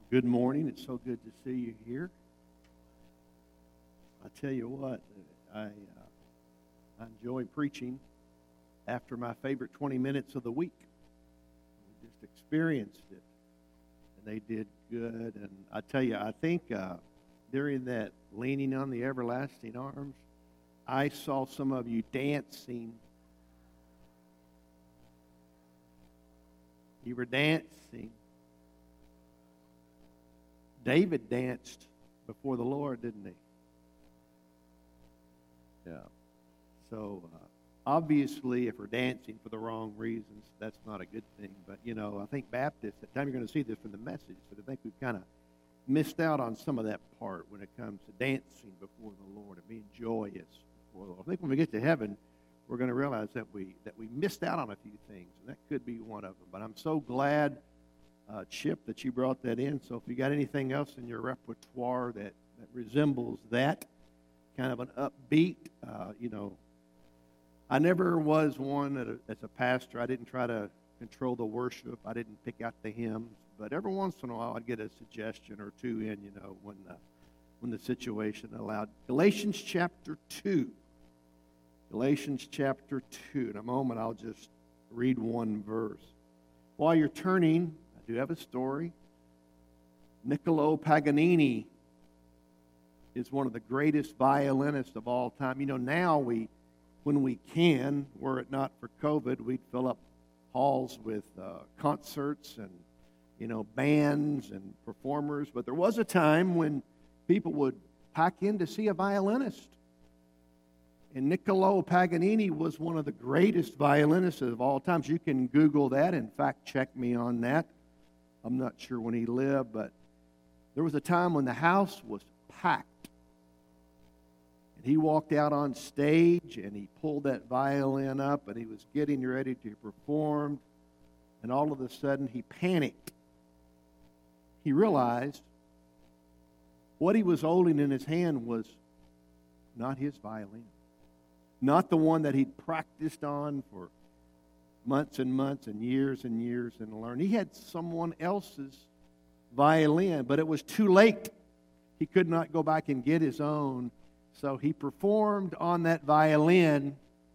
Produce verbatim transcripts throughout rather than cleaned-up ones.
Good morning. It's so good to see you here. I tell you what, I, uh, I enjoy preaching after my favorite twenty minutes of the week. We just experienced it, and they did good. And I tell you, I think uh, during that leaning on the everlasting arms, I saw some of you dancing. You were dancing. David danced before the Lord, didn't he? Yeah. So, uh, obviously, if we're dancing for the wrong reasons, that's not a good thing. But, you know, I think Baptists, at the time you're going to see this from the message, but I think we've kind of missed out on some of that part when it comes to dancing before the Lord and being joyous before the Lord. I think when we get to heaven, we're going to realize that we that we missed out on a few things, and that could be one of them. But I'm so glad, uh, Chip, that you brought that in. So if you got anything else in your repertoire that, that resembles that, kind of an upbeat, uh, you know, I never was one that, as a pastor. I didn't try to control the worship. I didn't pick out the hymns. But every once in a while, I'd get a suggestion or two in, you know, when the, when the situation allowed. Galatians chapter two. Galatians chapter two. In a moment, I'll just read one verse. While you're turning, I do have a story. Niccolo Paganini is one of the greatest violinists of all time. You know, now we, when we can, were it not for COVID, we'd fill up halls with uh, concerts and, you know, bands and performers. But there was a time when people would pack in to see a violinist. And Niccolo Paganini was one of the greatest violinists of all times. You can Google that. In fact, check me on that. I'm not sure when he lived, but there was a time when the house was packed. And he walked out on stage, and he pulled that violin up, and he was getting ready to perform. And all of a sudden, he panicked. He realized what he was holding in his hand was not his violin. Not the one that he'd practiced on for months and months and years and years and learned. He had someone else's violin, but it was too late. He could not go back and get his own. So he performed on that violin,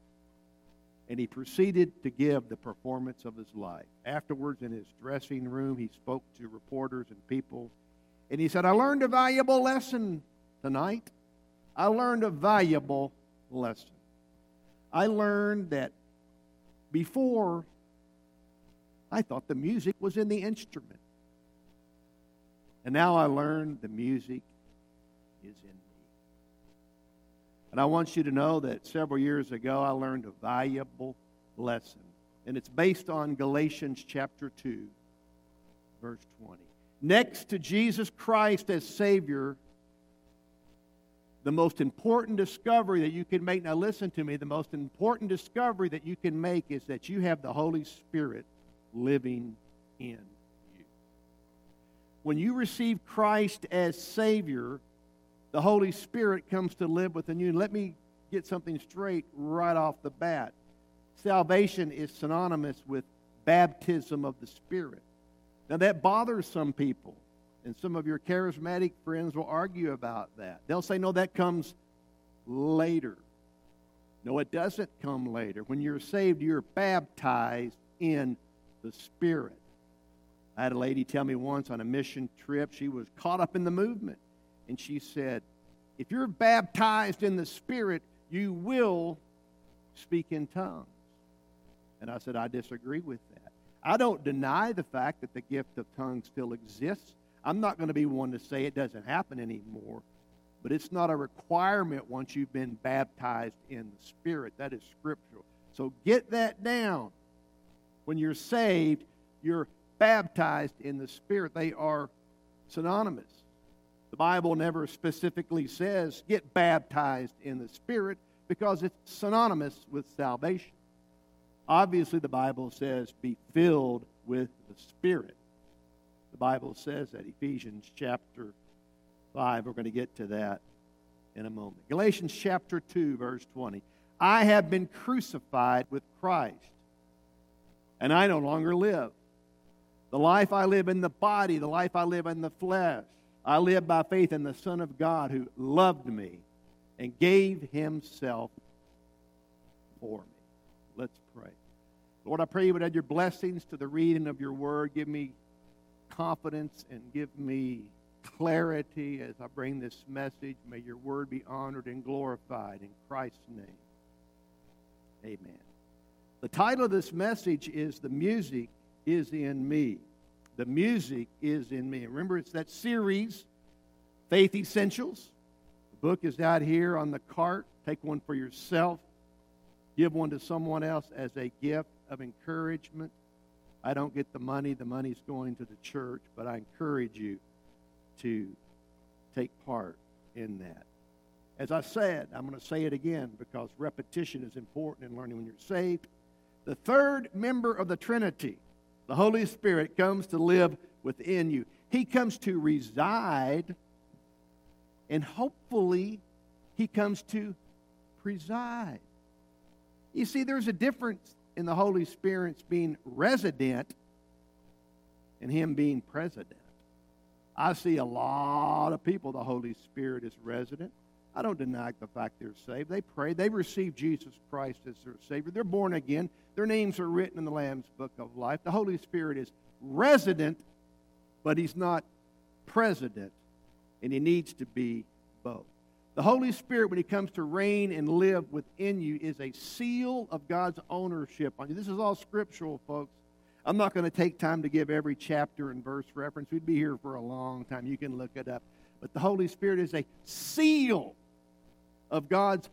and he proceeded to give the performance of his life. Afterwards, in his dressing room, he spoke to reporters and people, and he said, I learned a valuable lesson tonight. I learned a valuable lesson. I learned that before, I thought the music was in the instrument. And now I learned the music is in me. And I want you to know that several years ago, I learned a valuable lesson. And it's based on Galatians chapter two, verse twenty. Next to Jesus Christ as Savior, the most important discovery that you can make, now listen to me, the most important discovery that you can make is that you have the Holy Spirit living in you. When you receive Christ as Savior, the Holy Spirit comes to live within you. And let me get something straight right off the bat. Salvation is synonymous with baptism of the Spirit. Now that bothers some people. And some of your charismatic friends will argue about that. They'll say, no, that comes later. No, it doesn't come later. When you're saved, you're baptized in the Spirit. I had a lady tell me once on a mission trip, she was caught up in the movement. And she said, if you're baptized in the Spirit, you will speak in tongues. And I said, I disagree with that. I don't deny the fact that the gift of tongues still exists. I'm not going to be one to say it doesn't happen anymore, but it's not a requirement once you've been baptized in the Spirit. That is scriptural. So get that down. When you're saved, you're baptized in the Spirit. They are synonymous. The Bible never specifically says get baptized in the Spirit because it's synonymous with salvation. Obviously, the Bible says be filled with the Spirit. The Bible says that, Ephesians chapter five. We're going to get to that in a moment. Galatians chapter two, verse twenty. I have been crucified with Christ, and I no longer live, The life I live in the body, the life I live in the flesh, I live by faith in the Son of God who loved me and gave himself for me. Let's pray. Lord, I pray you would add your blessings to the reading of your word. Give me confidence and give me clarity as I bring this message. May your word be honored and glorified in Christ's name. Amen. The title of this message is The Music is in Me. The music is in me. Remember, it's that series, Faith Essentials. The book is out here on the cart. Take one for yourself. Give one to someone else as a gift of encouragement. I don't get the money. The money's going to the church, but I encourage you to take part in that. As I said, I'm going to say it again because repetition is important in learning when you're saved. The third member of the Trinity, the Holy Spirit, comes to live within you. He comes to reside, and hopefully he comes to preside. You see, there's a difference in the Holy Spirit being resident and him being president. I see a lot of people, the Holy Spirit is resident. I don't deny the fact they're saved. They pray. They receive Jesus Christ as their Savior. They're born again. Their names are written in the Lamb's Book of Life. The Holy Spirit is resident, but he's not president, and he needs to be both. The Holy Spirit, when he comes to reign and live within you, is a seal of God's ownership on you. This is all scriptural, folks. I'm not going to take time to give every chapter and verse reference. We'd be here for a long time. You can look it up. But the Holy Spirit is a seal of God's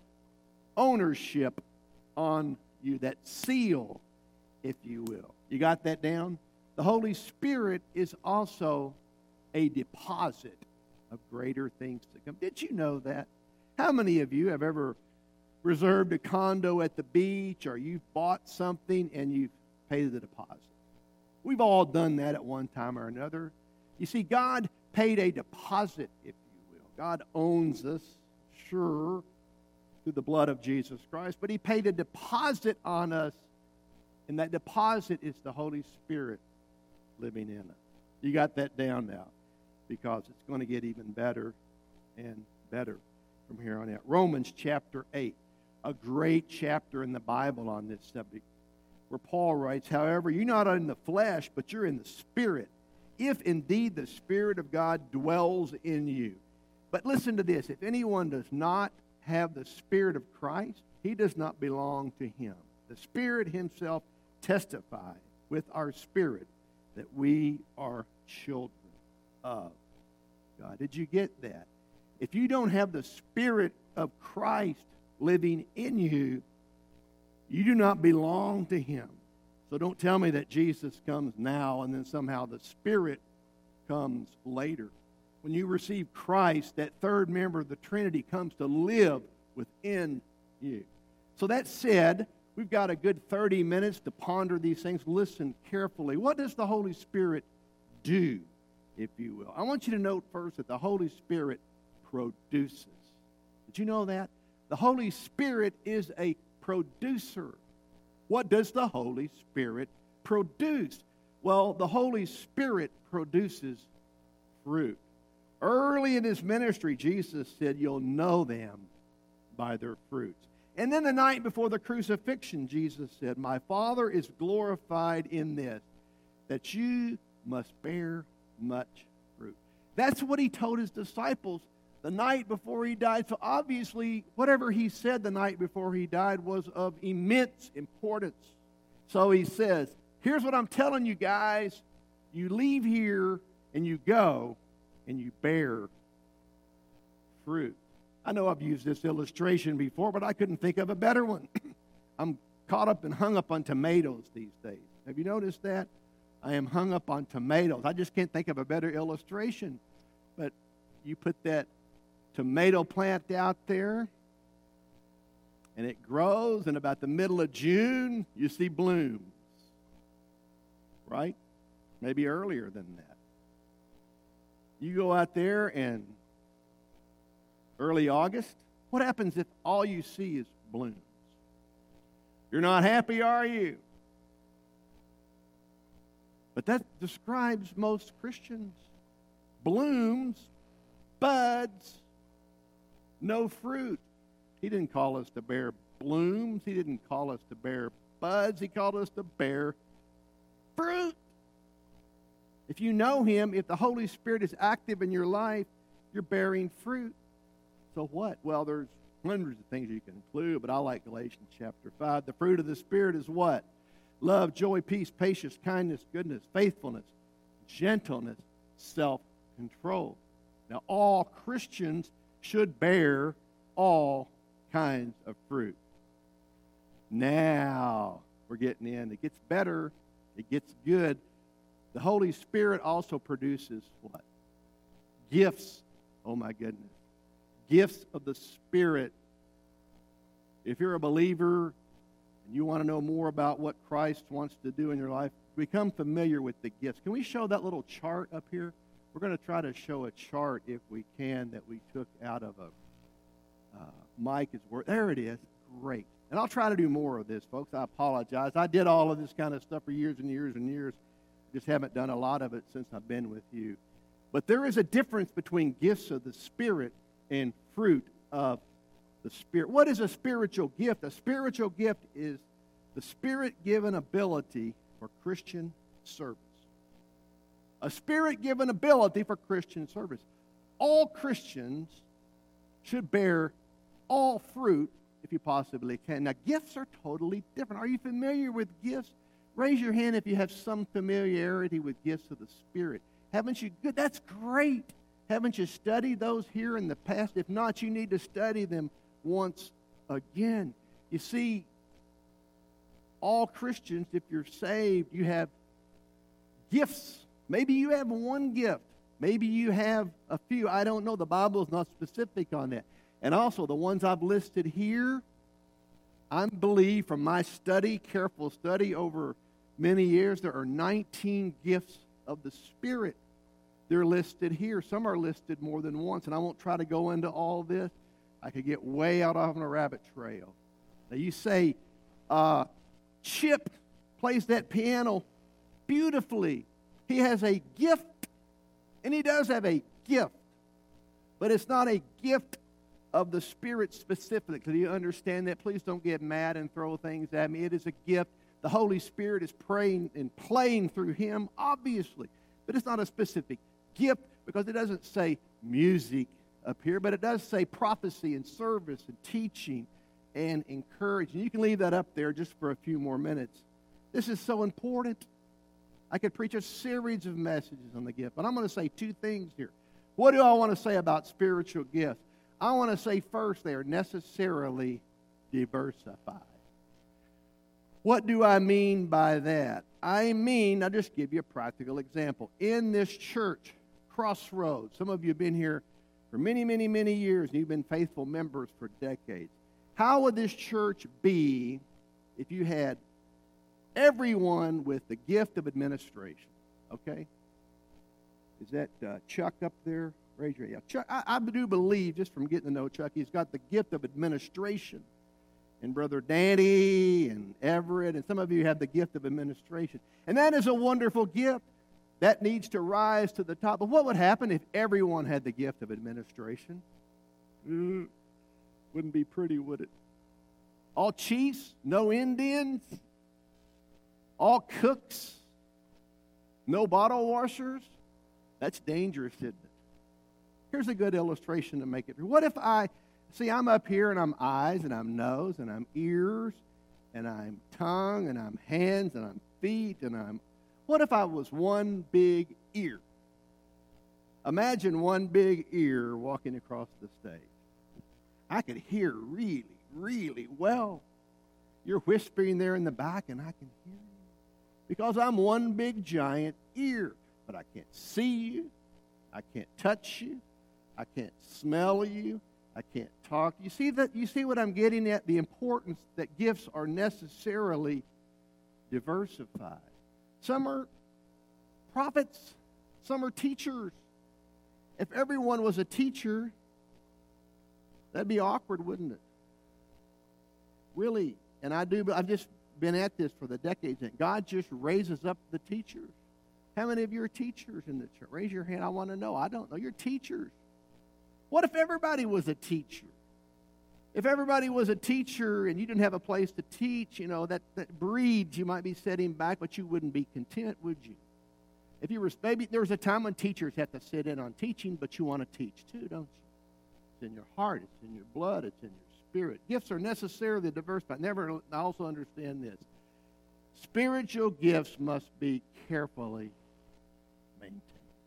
ownership on you. That seal, if you will. You got that down? The Holy Spirit is also a deposit of greater things to come. Did you know that? How many of you have ever reserved a condo at the beach, or you've bought something and you've paid the deposit? We've all done that at one time or another. You see, God paid a deposit, if you will. God owns us, sure, through the blood of Jesus Christ, but he paid a deposit on us, and that deposit is the Holy Spirit living in us. You got that down now, because it's going to get even better and better from here on out. Romans chapter eight, a great chapter in the Bible on this subject, where Paul writes, however, you're not in the flesh, but you're in the Spirit, if indeed the Spirit of God dwells in you. But listen to this. If anyone does not have the Spirit of Christ, he does not belong to him. The Spirit himself testifies with our spirit that we are children of God. Did you get that? If you don't have the Spirit of Christ living in you, you do not belong to him. So don't tell me that Jesus comes now and then somehow the Spirit comes later. When you receive Christ, that third member of the Trinity comes to live within you. So that said, we've got a good thirty minutes to ponder these things. Listen carefully. What does the Holy Spirit do, if you will? I want you to note first that the Holy Spirit produces. Did you know that? The Holy Spirit is a producer. What does the Holy Spirit produce? Well, the Holy Spirit produces fruit. Early in his ministry, Jesus said, you'll know them by their fruits. And then the night before the crucifixion, Jesus said, my Father is glorified in this, that you must bear much fruit. That's what he told his disciples the night before he died. So obviously, whatever he said the night before he died was of immense importance. So he says, here's what I'm telling you guys. You leave here and you go and you bear fruit. I know I've used this illustration before, but I couldn't think of a better one. I'm caught up and hung up on tomatoes these days. Have you noticed that? I am hung up on tomatoes. I just can't think of a better illustration. But you put that tomato plant out there, and it grows, and about the middle of June, you see blooms. Right? Maybe earlier than that. You go out there and early August, what happens if all you see is blooms? You're not happy, are you? But that describes most Christians. Blooms, buds, no fruit. He didn't call us to bear blooms. He didn't call us to bear buds. He called us to bear fruit. If you know Him, if the Holy Spirit is active in your life, you're bearing fruit. So what? Well, there's hundreds of things you can include, but I like Galatians chapter five. The fruit of the Spirit is what? Love, joy, peace, patience, kindness, goodness, faithfulness, gentleness, self-control. Now, all Christians should bear all kinds of fruit. Now, we're getting in. It gets better. It gets good. The Holy Spirit also produces what? Gifts. Oh, my goodness. Gifts of the Spirit. If you're a believer and you want to know more about what Christ wants to do in your life, become familiar with the gifts. Can we show that little chart up here? We're going to try to show a chart, if we can, that we took out of a uh, Mike is word. There it is. Great. And I'll try to do more of this, folks. I apologize. I did all of this kind of stuff for years and years and years. Just haven't done a lot of it since I've been with you. But there is a difference between gifts of the Spirit and fruit of the Spirit. What is a spiritual gift? A spiritual gift is the Spirit-given ability for Christian service. A Spirit-given ability for Christian service. All Christians should bear all fruit if you possibly can. Now, gifts are totally different. Are you familiar with gifts? Raise your hand if you have some familiarity with gifts of the Spirit. Haven't you? Good. That's great. Haven't you studied those here in the past? If not, you need to study them once again. You see, all Christians, if you're saved, you have gifts. Maybe you have one gift. Maybe you have a few. I don't know. The Bible is not specific on that. And also, the ones I've listed here, I believe from my study, careful study over many years, there are nineteen gifts of the Spirit. They're listed here. Some are listed more than once, and I won't try to go into all this. I could get way out on a rabbit trail. Now, you say, uh, Chip plays that piano beautifully. He has a gift, and he does have a gift, but it's not a gift of the Spirit specifically. Do you understand that? Please don't get mad and throw things at me. It is a gift. The Holy Spirit is praying and playing through him, obviously, but it's not a specific gift because it doesn't say music up here, but it does say prophecy and service and teaching and encouraging. You can leave that up there just for a few more minutes. This is so important. I could preach a series of messages on the gift, but I'm going to say two things here. What do I want to say about spiritual gifts? I want to say first, they are necessarily diversified. What do I mean by that? I mean, I'll just give you a practical example. In this church, Crossroads, some of you have been here for many, many, many years, and you've been faithful members for decades. How would this church be if you had everyone with the gift of administration? Okay? Is that uh, Chuck up there? Raise your hand. Chuck, I, I do believe, just from getting to know Chuck, he's got the gift of administration. And Brother Danny and Everett, and some of you have the gift of administration. And that is a wonderful gift. That needs to rise to the top. But what would happen if everyone had the gift of administration? Mm, wouldn't be pretty, would it? All chiefs, no Indians, all cooks, no bottle washers. That's dangerous, isn't it? Here's a good illustration to make it. What if I, see, I'm up here and I'm eyes and I'm nose and I'm ears and I'm tongue and I'm hands and I'm feet and I'm, what if I was one big ear? Imagine one big ear walking across the stage. I could hear really, really well. You're whispering there in the back and I can hear you because I'm one big giant ear, but I can't see you. I can't touch you. I can't smell you. I can't talk. You see that? You see what I'm getting at? The importance that gifts are necessarily diversified. Some are prophets. Some are teachers. If everyone was a teacher, that'd be awkward, wouldn't it? Really. And I do. I've just been at this for the decades. And God just raises up the teachers. How many of you are teachers in the church? Raise your hand. I want to know. I don't know. You're teachers. What if everybody was a teacher? If everybody was a teacher and you didn't have a place to teach, you know, that, that breeds, you might be setting back, but you wouldn't be content, would you? If you were, maybe there was a time when teachers had to sit in on teaching, but you want to teach too, don't you? It's in your heart. It's in your blood. It's in your spirit. Gifts are necessarily diversified. Never, I also understand this. Spiritual gifts must be carefully maintained.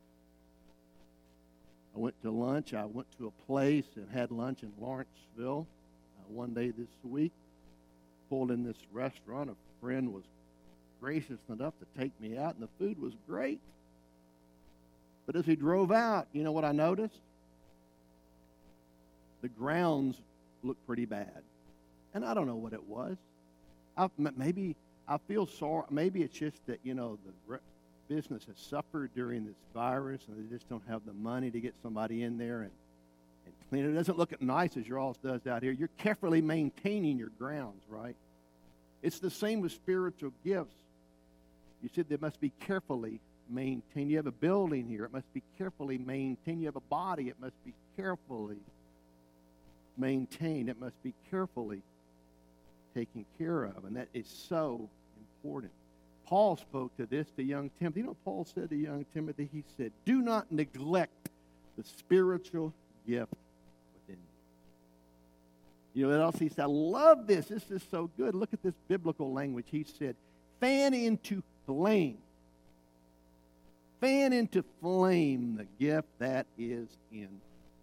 I went to lunch. I went to a place and had lunch in Lawrenceville uh, one day this week. Pulled in this restaurant. A friend was gracious enough to take me out, and the food was great. But as we drove out, you know what I noticed? The grounds looked pretty bad. And I don't know what it was. I, maybe I feel sorry. Maybe it's just that, you know, the business has suffered during this virus, and they just don't have the money to get somebody in there and, and clean it. It doesn't look as nice as yours does out here. You're carefully maintaining your grounds, right? It's the same with spiritual gifts. You said they must be carefully maintained. You have a building here. It must be carefully maintained. You have a body. It must be carefully maintained. It must be carefully taken care of. And that is so important. Paul spoke to this to young Timothy. You know what Paul said to young Timothy? He said, do not neglect the spiritual gift within you. You know what else he said? I love this. This is so good. Look at this biblical language. He said, fan into flame. Fan into flame the gift that is in you.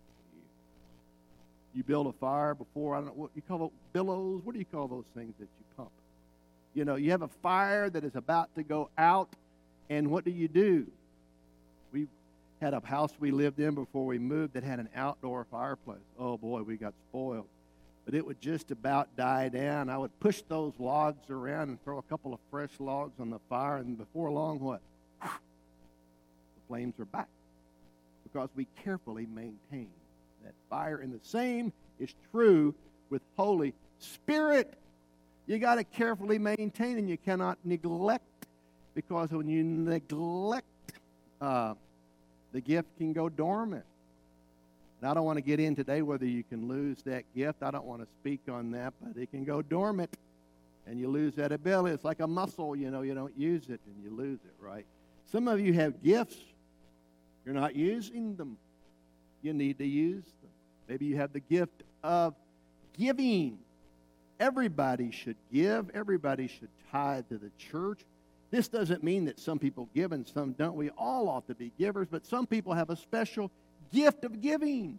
You build a fire before, I don't know what you call it, billows. What do you call those things that you pump? You know, you have a fire that is about to go out, and what do you do? We had a house we lived in before we moved that had an outdoor fireplace. Oh, boy, we got spoiled. But it would just about die down. I would push those logs around and throw a couple of fresh logs on the fire, and before long, what? The flames are back because we carefully maintain that fire. And the same is true with Holy Spirit. You got to carefully maintain, and you cannot neglect, because when you neglect, uh, the gift can go dormant. And I don't want to get in today whether you can lose that gift. I don't want to speak on that, but it can go dormant, and you lose that ability. It's like a muscle, you know, you don't use it, and you lose it, right? Some of you have gifts. You're not using them. You need to use them. Maybe you have the gift of giving. Everybody should give. Everybody should tithe to the church. This doesn't mean that some people give and some don't. We all ought to be givers, but some people have a special gift of giving.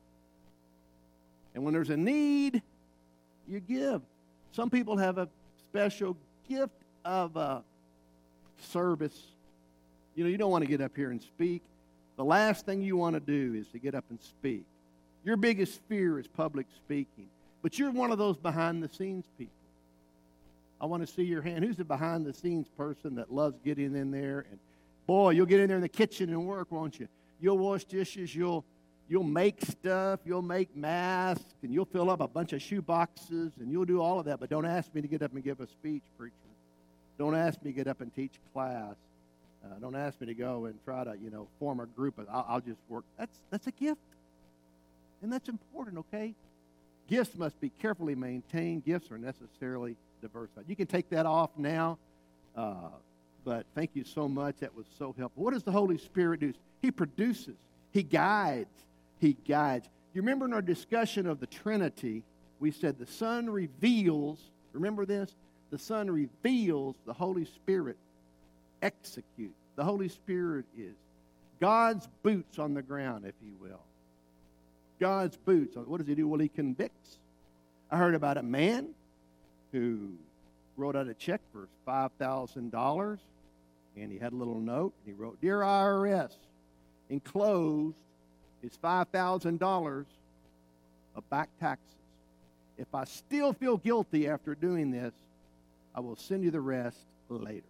And when there's a need, you give. Some people have a special gift of uh, service. You know, you don't want to get up here and speak. The last thing you want to do is to get up and speak. Your biggest fear is public speaking. But you're one of those behind-the-scenes people. I want to see your hand. Who's the behind-the-scenes person that loves getting in there? And, boy, you'll get in there in the kitchen and work, won't you? You'll wash dishes. You'll, you'll make stuff. You'll make masks. And you'll fill up a bunch of shoe boxes. And you'll do all of that. But don't ask me to get up and give a speech, preacher. Don't ask me to get up and teach class. Uh, don't ask me to go and try to, you know, form a group. Of, I'll, I'll just work. That's, that's a gift. And that's important, okay? Gifts must be carefully maintained. Gifts are necessarily diversified. You can take that off now, uh, but thank you so much. That was so helpful. What does the Holy Spirit do? He produces. He guides. He guides. You remember in our discussion of the Trinity, we said the Son reveals. Remember this? The Son reveals. The Holy Spirit executes. The Holy Spirit is God's boots on the ground, if you will. God's boots. What does he do? Well, he convicts. I heard about a man who wrote out a check for five thousand dollars, and he had a little note, and he wrote, Dear I R S, enclosed is five thousand dollars of back taxes. If I still feel guilty after doing this, I will send you the rest later.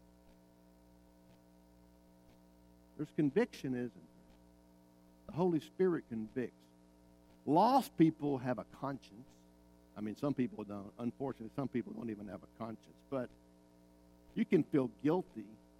There's conviction, isn't there? The Holy Spirit convicts. Lost people have a conscience. I mean, some people don't. Unfortunately, some people don't even have a conscience. But you can feel guilty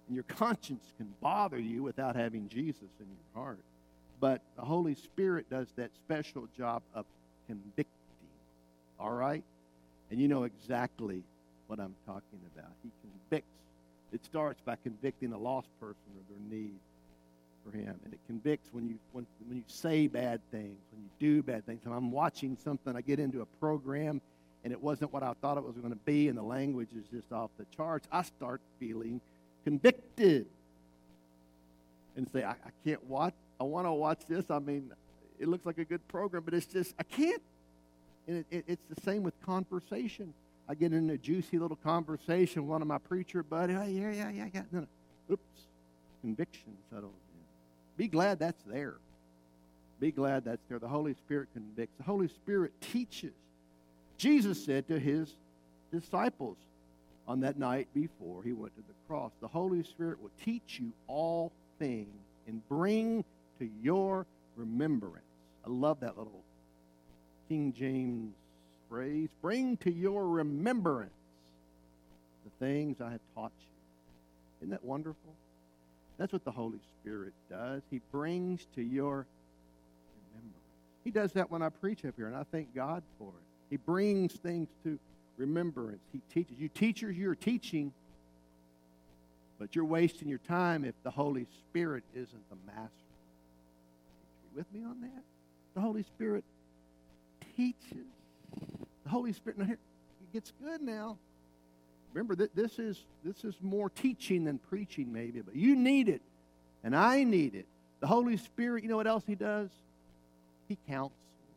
And your conscience can bother you without having Jesus in your heart. But the Holy Spirit does that special job of convicting. All right? And you know exactly what I'm talking about. He convicts. It starts by convicting a lost person of their need for him. And it convicts when you when, when you say bad things, when you do bad things. When I'm watching something, I get into a program, and it wasn't what I thought it was going to be, and the language is just off the charts, I start feeling convicted. And say, I, I can't watch. I want to watch this. I mean, it looks like a good program, but it's just, I can't. And it, it, it's the same with conversation. I get in a juicy little conversation with one of my preacher buddies. Oh, yeah, yeah, yeah, yeah. No, no. Oops. Conviction settles in. Be glad that's there. Be glad that's there. The Holy Spirit convicts. The Holy Spirit teaches. Jesus said to his disciples on that night before he went to the cross, the Holy Spirit will teach you all things and bring to your remembrance. I love that little King James phrase. Bring to your remembrance the things I have taught you. Isn't that wonderful? That's what the Holy Spirit does. He brings to your remembrance. He does that when I preach up here, and I thank God for it. He brings things to remembrance. He teaches. You teachers, you're teaching, but you're wasting your time if the Holy Spirit isn't the master. Are you with me on that? The Holy Spirit teaches. The Holy Spirit, now here, it gets good now. Remember, that this is this is more teaching than preaching maybe, but you need it, and I need it. The Holy Spirit, you know what else He does? He counsels.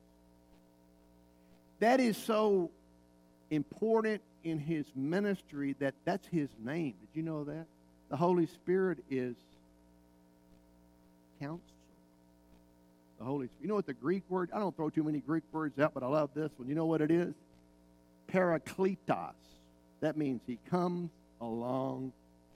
That is so important in His ministry that that's His name. Did you know that? The Holy Spirit is counsel. The Holy Spirit. You know what the Greek word, I don't throw too many Greek words out, but I love this one. You know what it is? Parakletos. That means He comes alongside.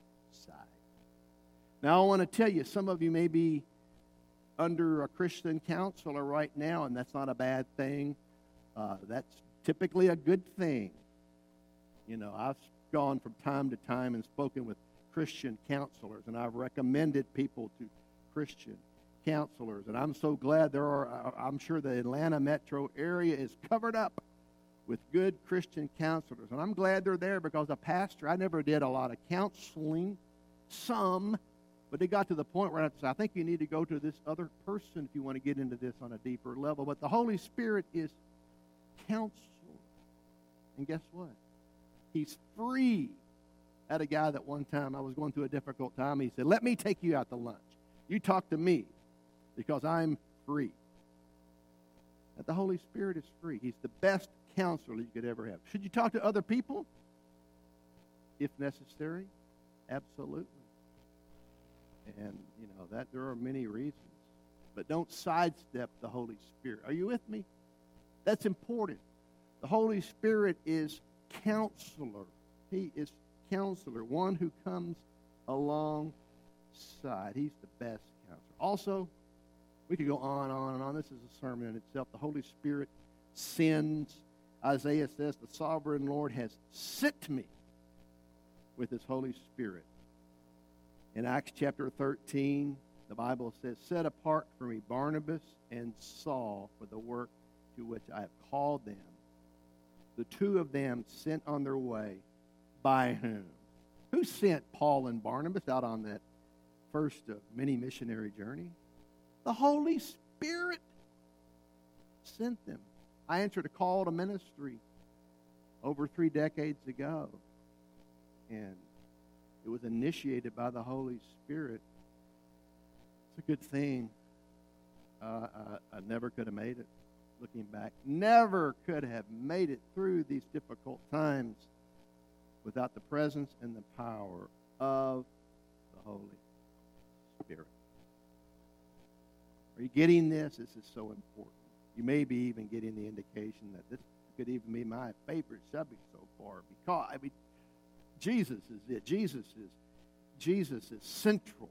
Now, I want to tell you, some of you may be under a Christian counselor right now, and that's not a bad thing. Uh, that's typically a good thing. You know, I've gone from time to time and spoken with Christian counselors, and I've recommended people to Christian counselors. And I'm so glad there are, I'm sure the Atlanta metro area is covered up with good Christian counselors. And I'm glad they're there because a pastor, I never did a lot of counseling, some, but it got to the point where I said, I think you need to go to this other person if you want to get into this on a deeper level. But the Holy Spirit is counselor. And guess what? He's free. I had a guy that one time I was going through a difficult time. He said, let me take you out to lunch. You talk to me because I'm free. That the Holy Spirit is free. He's the best counselor you could ever have. Should you talk to other people? If necessary, absolutely. And, you know, that there are many reasons. But don't sidestep the Holy Spirit. Are you with me? That's important. The Holy Spirit is counselor. He is counselor, one who comes alongside. He's the best counselor. Also, we could go on and on and on. This is a sermon in itself. The Holy Spirit sends. Isaiah says, the sovereign Lord has sent me with His Holy Spirit. In Acts chapter thirteen, the Bible says, set apart for me Barnabas and Saul for the work to which I have called them. The two of them sent on their way by whom? Who sent Paul and Barnabas out on that first of many missionary journey? The Holy Spirit sent them. I answered a call to ministry over three decades ago, and it was initiated by the Holy Spirit. It's a good thing. Uh, I, I never could have made it, looking back. Never could have made it through these difficult times without the presence and the power of the Holy Spirit. Are you getting this? This is so important. You may be even getting the indication that this could even be my favorite subject so far, because I mean, Jesus is it. Jesus is Jesus is central.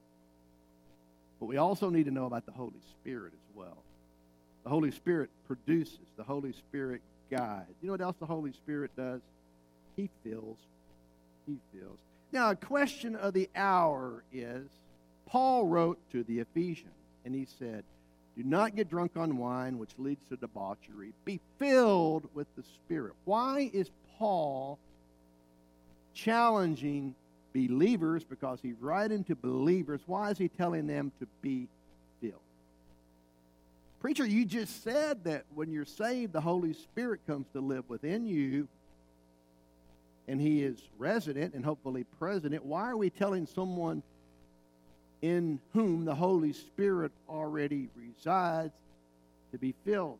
But we also need to know about the Holy Spirit as well. The Holy Spirit produces. The Holy Spirit guides. You know what else the Holy Spirit does? He fills. He fills. Now, a question of the hour is, Paul wrote to the Ephesians, and he said, do not get drunk on wine, which leads to debauchery. Be filled with the Spirit. Why is Paul challenging believers? Because he's writing to believers. Why is he telling them to be filled? Preacher, you just said that when you're saved, the Holy Spirit comes to live within you, and he is resident and hopefully present. Why are we telling someone in whom the Holy Spirit already resides to be filled?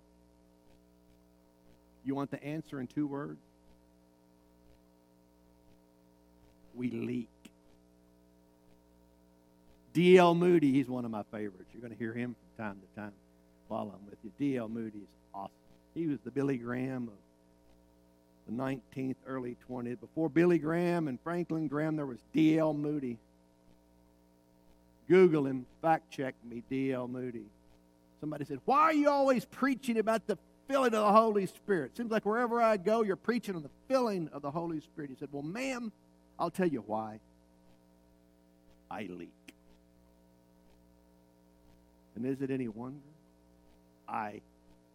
You want the answer in two words? We leak. D L Moody, he's one of my favorites. You're going to hear him from time to time while I'm with you. D L Moody is awesome. He was the Billy Graham of the nineteenth, early twentieth. Before Billy Graham and Franklin Graham, there was D L Moody. Google him, fact check me, D L Moody. Somebody said, why are you always preaching about the filling of the Holy Spirit? Seems like wherever I go, you're preaching on the filling of the Holy Spirit. He said, well, ma'am, I'll tell you why. I leak. And is it any wonder? I leak.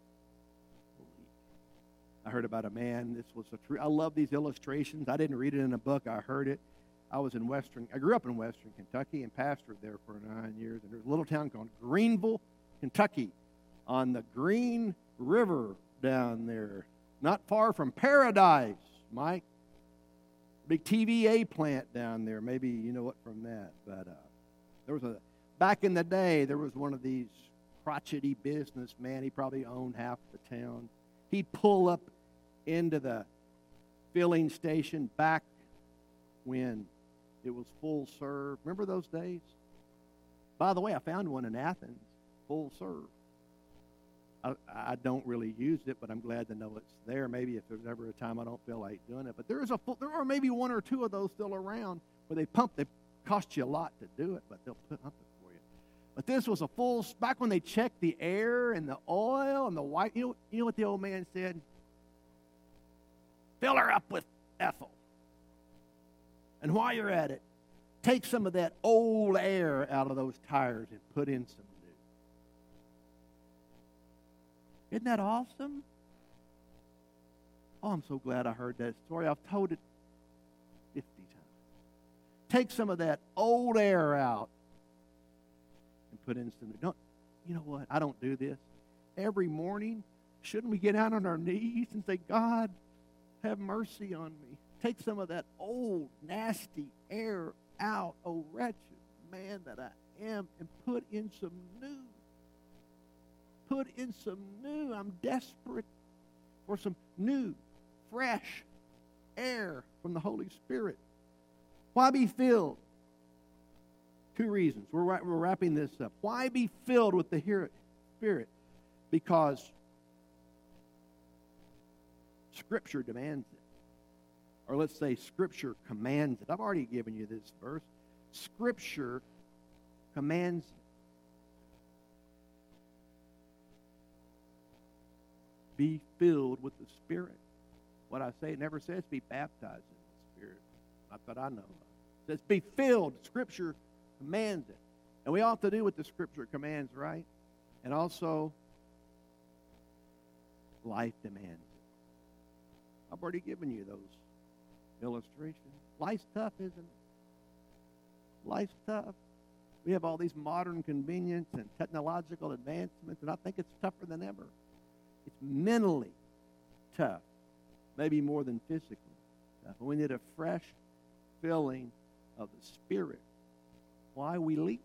I heard about a man, this was a true, I love these illustrations. I didn't read it in a book, I heard it. I was in Western, I grew up in Western Kentucky and pastored there for nine years. And there's a little town called Greenville, Kentucky, on the Green River down there, not far from Paradise, Mike. Big T V A plant down there. Maybe you know it from that. But uh, there was a, back in the day, there was one of these crotchety businessmen. He probably owned half the town. He'd pull up into the filling station back when it was full serve. Remember those days? By the way, I found one in Athens, full serve. I, I don't really use it, but I'm glad to know it's there. Maybe if there's ever a time I don't feel like doing it. But there is a full, there are maybe one or two of those still around where they pump. They cost you a lot to do it, but they'll pump it for you. But this was a full, back when they checked the air and the oil and the white. You know, you know what the old man said? Fill her up with ethyl. And while you're at it, take some of that old air out of those tires and put in some new. Isn't that awesome? Oh, I'm so glad I heard that story. I've told it fifty times. Take some of that old air out and put in some new. Don't, you know what? I don't do this. Every morning, shouldn't we get out on our knees and say, God, have mercy on me? Take some of that old, nasty air out, oh wretched man that I am, and put in some new. Put in some new. I'm desperate for some new, fresh air from the Holy Spirit. Why be filled? Two reasons. We're, we're wrapping this up. Why be filled with the Spirit? Because Scripture demands it. Or let's say Scripture commands it. I've already given you this verse. Scripture commands it. Be filled with the Spirit. What I say, it never says be baptized in the Spirit. Not that I know of. It says be filled. Scripture commands it. And we ought to do what the Scripture commands, right? And also, life demands it. I've already given you those illustrations. Life's tough, isn't it? Life's tough. We have all these modern convenience and technological advancements, and I think it's tougher than ever. It's mentally tough, maybe more than physically tough. We need a fresh filling of the Spirit. Why? We leak.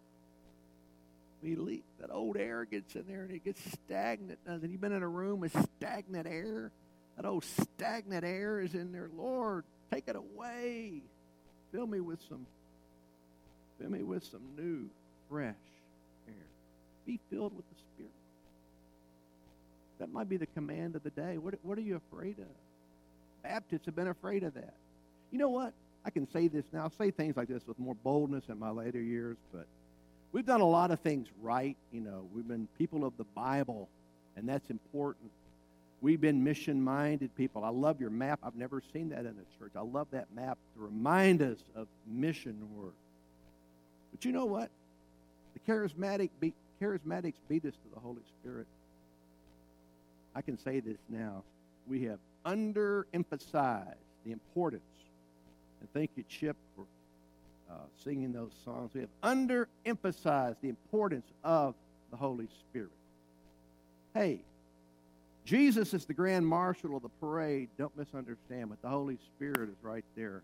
We leak. That old air gets in there and it gets stagnant, doesn't it? You've been in a room with stagnant air? That old stagnant air is in there. Lord, take it away. Fill me with some, fill me with some new, fresh air. Be filled with the Spirit. That might be the command of the day. What, what are you afraid of? Baptists have been afraid of that. You know what? I can say this now. I'll say things like this with more boldness in my later years, but we've done a lot of things right. You know, we've been people of the Bible, and that's important. We've been mission-minded people. I love your map. I've never seen that in a church. I love that map to remind us of mission work. But you know what? The charismatic beat, charismatics beat us to the Holy Spirit. I can say this now. We have underemphasized the importance, and thank you, Chip, for uh, singing those songs. We have underemphasized the importance of the Holy Spirit. Hey, Jesus is the grand marshal of the parade. Don't misunderstand, but the Holy Spirit is right there.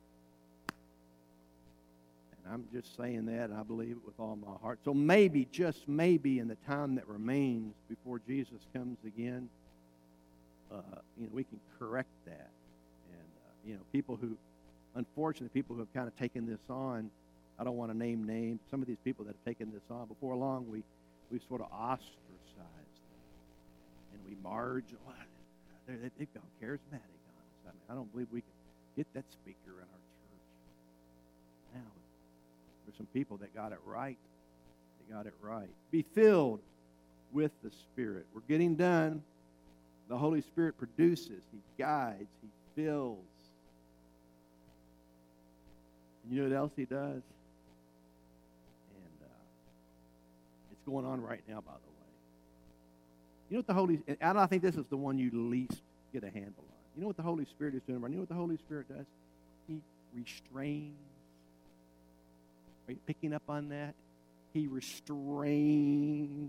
And I'm just saying that, and I believe it with all my heart. So maybe, just maybe, in the time that remains before Jesus comes again, uh, you know, we can correct that. And, uh, you know, people who, unfortunately, people who have kind of taken this on, I don't want to name names, some of these people that have taken this on, before long we, we sort of ostracized and we marginalized. They, they've gone charismatic on us. I mean, I don't believe we can get that speaker in our church. Now, there's some people that got it right. They got it right. Be filled with the Spirit. We're getting done. The Holy Spirit produces. He guides. He fills. And you know what else He does? And uh, it's going on right now, by the way. You know what the Holy, and I think this is the one you least get a handle on. You know what the Holy Spirit is doing? You know what the Holy Spirit does? He restrains. Are you picking up on that? He restrains.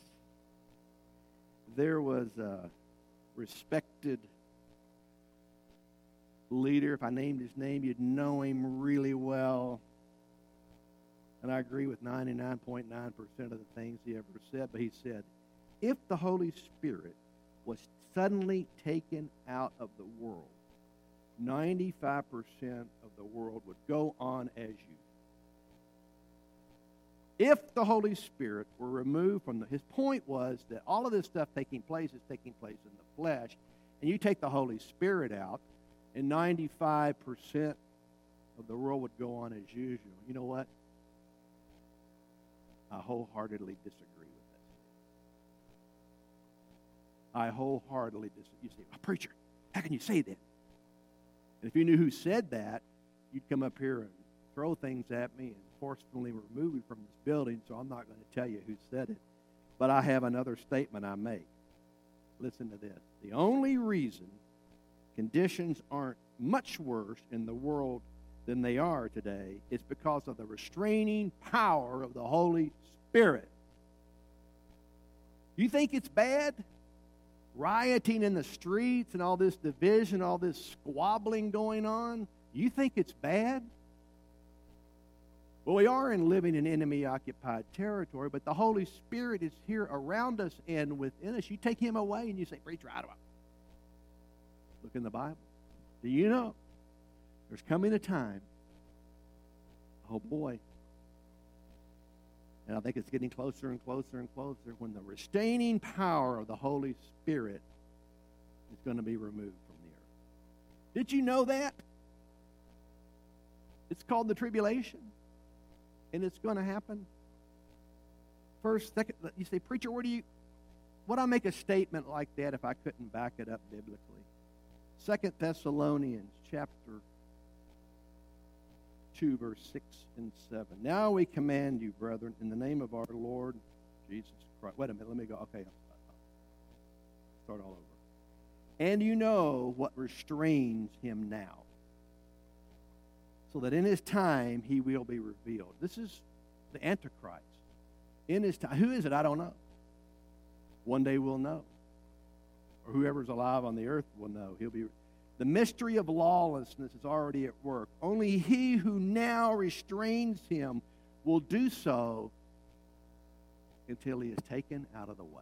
There was a respected leader. If I named his name, you'd know him really well. And I agree with ninety-nine point nine percent of the things he ever said. But he said, if the Holy Spirit was suddenly taken out of the world, ninety-five percent of the world would go on as usual. If the Holy Spirit were removed from the... His point was that all of this stuff taking place is taking place in the flesh, and you take the Holy Spirit out, and ninety-five percent of the world would go on as usual. You know what? I wholeheartedly disagree with that. I wholeheartedly disagree. You say, oh, preacher, how can you say that? And if you knew who said that, you'd come up here and throw things at me and forcefully remove me from this building, so I'm not going to tell you who said it. But I have another statement I make. Listen to this. The only reason conditions aren't much worse in the world than they are today is because of the restraining power of the Holy Spirit. You think it's bad? Rioting in the streets and all this division, all this squabbling going on? You think it's bad? Well, we are in living in enemy-occupied territory, but the Holy Spirit is here around us and within us. You take Him away and you say, preacher, how do I? Look in the Bible. Do you know there's coming a time, oh boy, and I think it's getting closer and closer and closer, when the restraining power of the Holy Spirit is going to be removed from the earth. Did you know that? It's called the tribulation. And it's going to happen. First, second, you say, preacher, where do you, would I make a statement like that if I couldn't back it up biblically? Second Thessalonians chapter two, verse six and seven. Now we command you, brethren, in the name of our Lord Jesus Christ. Wait a minute, let me go. Okay, start all over. And you know what restrains him now, so that in his time he will be revealed. This is the Antichrist. In his time. Who is it? I don't know. One day we'll know. Or whoever's alive on the earth will know. He'll be. The mystery of lawlessness is already at work. Only he who now restrains him will do so until he is taken out of the way.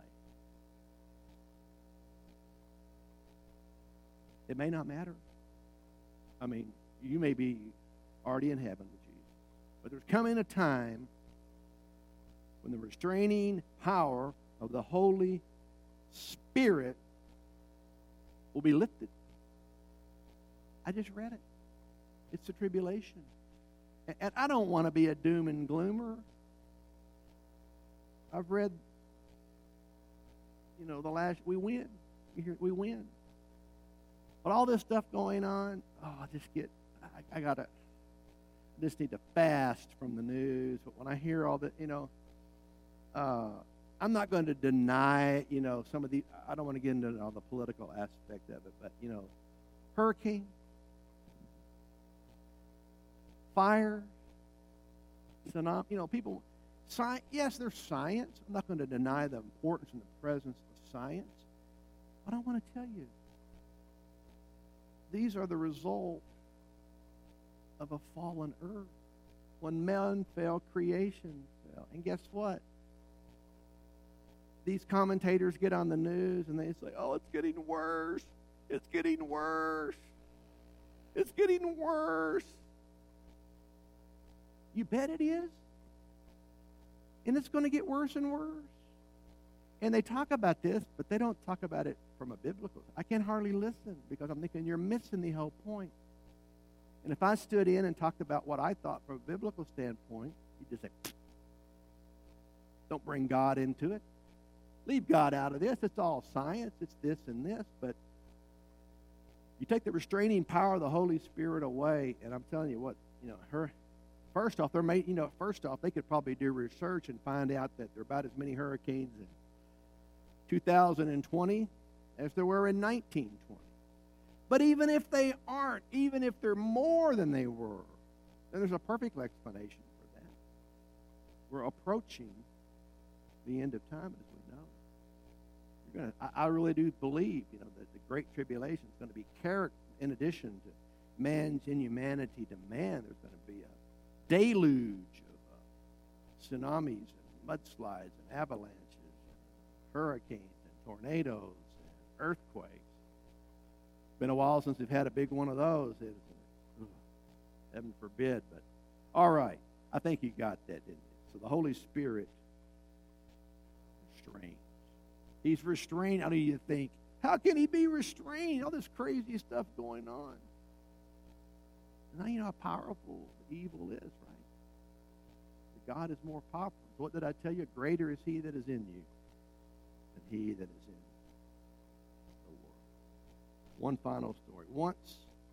It may not matter. I mean, you may be already in heaven with Jesus. But there's coming a time when the restraining power of the Holy Spirit will be lifted. I just read it. It's the tribulation. And I don't want to be a doom and gloomer. I've read, you know, the last, we win. You hear, we win. But all this stuff going on, oh, I just get, I, I gotta, I just need to fast from the news. But when I hear all that, you know, uh, I'm not going to deny, you know, some of the, I don't want to get into all the political aspect of it, but, you know, hurricane, fire, tsunami, you know, people, sci- yes, there's science. I'm not going to deny the importance and the presence of science. But I want to tell you, these are the result of a fallen earth. When man fell, creation fell. And guess what? These commentators get on the news and they say, oh, it's getting worse. It's getting worse. It's getting worse. You bet it is. And it's going to get worse and worse. And they talk about this, but they don't talk about it from a biblical. I can hardly listen because I'm thinking you're missing the whole point. And if I stood in and talked about what I thought from a biblical standpoint, you'd just say, don't bring God into it. Leave God out of this. It's all science. It's this and this. But you take the restraining power of the Holy Spirit away, and I'm telling you what, you know, her. First off, they're made, you know, first off, they could probably do research and find out that there are about as many hurricanes in two thousand twenty as there were in nineteen twenty. But even if they aren't, even if they're more than they were, then there's a perfect explanation for that. We're approaching the end of time as we know. You're gonna, I, I really do believe, you know, that the Great Tribulation is going to be character in addition to man's inhumanity to man. There's going to be a deluge of uh, tsunamis and mudslides and avalanches and hurricanes and tornadoes and earthquakes. It's been a while since we've had a big one of those. It, uh, heaven forbid. But all right, I think you got that, didn't you? So the Holy Spirit restrains. He's restrained. How do you think? How can he be restrained? All this crazy stuff going on. And now you know how powerful evil is, right? But God is more powerful. So what did I tell you? Greater is he that is in you than he that is in the world. One final story. Once,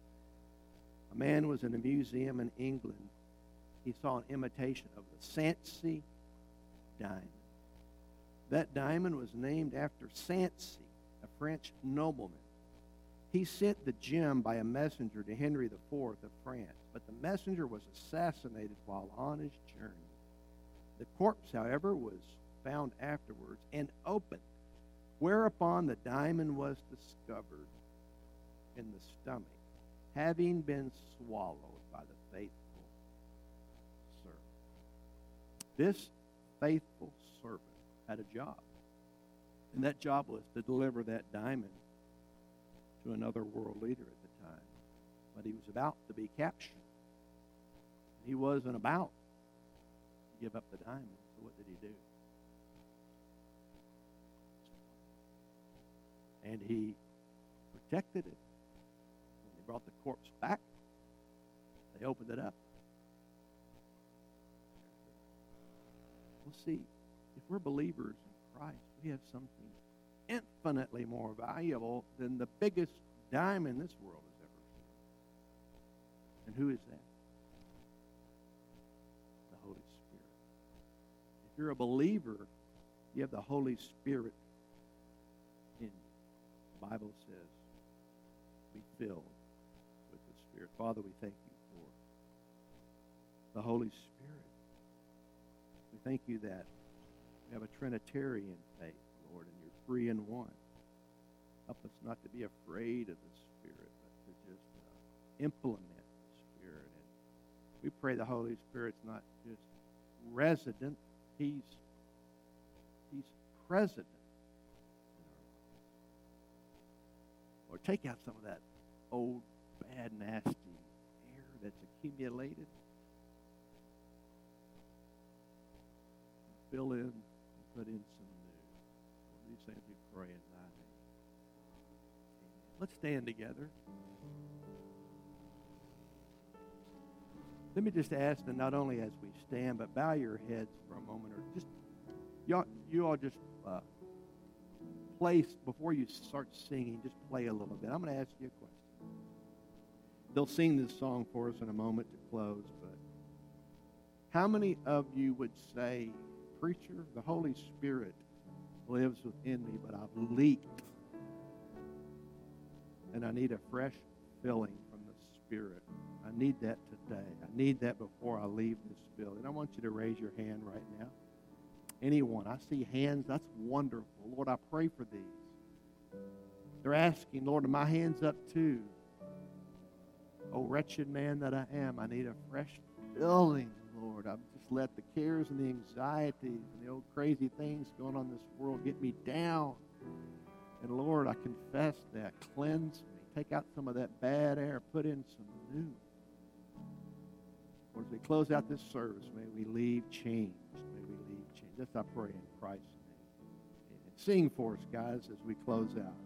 a man was in a museum in England. He saw an imitation of the Sancy diamond. That diamond was named after Sancy, a French nobleman. He sent the gem by a messenger to Henry the Fourth of France, but the messenger was assassinated while on his journey. The corpse, however, was found afterwards and opened, whereupon the diamond was discovered in the stomach, having been swallowed by the faithful servant. This faithful servant had a job, and that job was to deliver that diamond to another world leader at the time. But he was about to be captured. He wasn't about to give up the diamond. So what did he do? And he protected it. When they brought the corpse back, they opened it up. Well, see, if we're believers in Christ, we have something infinitely more valuable than the biggest diamond this world has ever seen. And who is that? The Holy Spirit. If you're a believer, you have the Holy Spirit in you. The Bible says, be filled with the Spirit. Father, we thank you for the Holy Spirit. We thank you that we have a Trinitarian faith, Lord, and you're three in one. Help us not to be afraid of the Spirit, but to just uh, implement the Spirit. And we pray the Holy Spirit's not just resident, he's, he's president in our lives. Lord, take out some of that old, bad, nasty air that's accumulated. Fill in and put in some new. Lord, these things we pray in thy name. Amen. Let's stand together. Let me just ask that not only as we stand, but bow your heads for a moment, or just you all, you all just uh, play, before you start singing, just play a little bit. I'm going to ask you a question. They'll sing this song for us in a moment to close, but how many of you would say, preacher, the Holy Spirit lives within me, but I've leaked, and I need a fresh filling from the Spirit. I need that today. I need that before I leave this building. I want you to raise your hand right now. Anyone. I see hands. That's wonderful. Lord, I pray for these. They're asking, Lord, are my hands up too? Oh, wretched man that I am, I need a fresh filling, Lord. I've just let the cares and the anxieties and the old crazy things going on in this world get me down. And Lord, I confess that. Cleanse me. Take out some of that bad air. Put in some new. Lord, as we close out this service, may we leave changed. May we leave changed. This I pray in Christ's name. Amen. Sing for us, guys, as we close out.